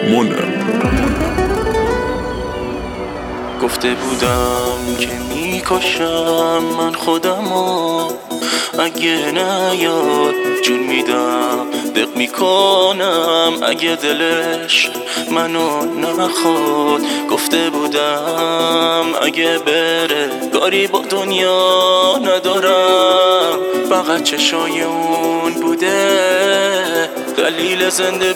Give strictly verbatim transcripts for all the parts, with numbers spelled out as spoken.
منه. گفته بودم که میکشم من خودمو، اگه نیاد جون میدم دق میکنم اگه دلش منو نخواد. گفته بودم اگه بره کاری با دنیا ندارم، فقط چشای اون بوده دلیل زنده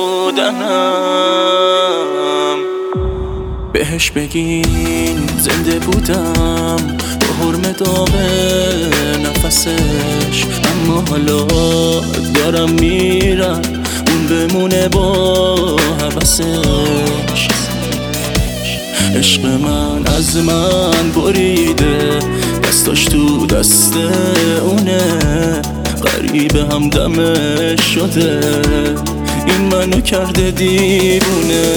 بودنم. بهش بگین زنده بودم با حرم داغ نفسش، اما حالا دارم میرم اون بمونه با حوثش. عشق من از من بریده، دستاش تو دست اونه، غریبه همدمش شده، این منو کرده دیوونه.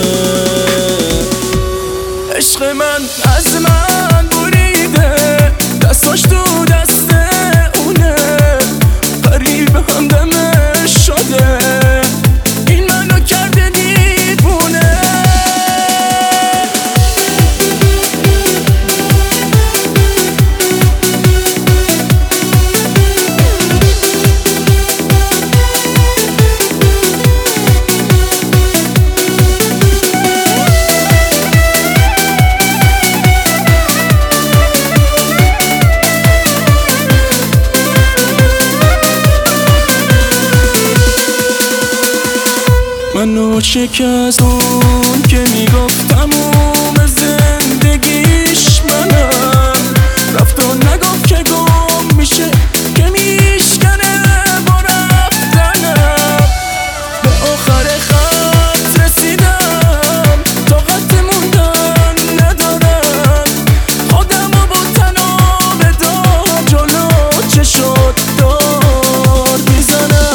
عشق من از من بریده، دستاش تو دست اونه، غریب همدمش شده، این منو کرده دیوونه. منو شکست اون که میگفت تموم زندگیش منم، رفت و نگفت که گم میشه که میشکنه با رفتنم. به آخر خط رسیدم طاقت موندن ندارم، خودمو با تنها بدار جلو چشات دار میزنم.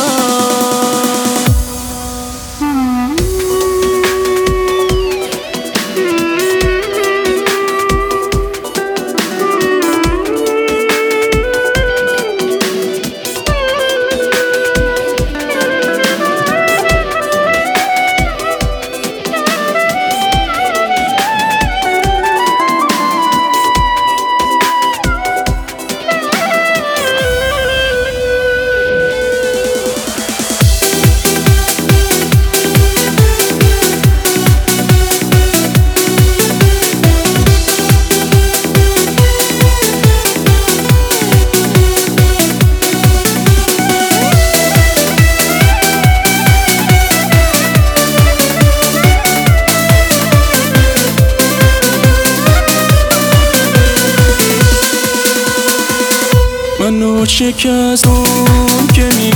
منو شکست اون که می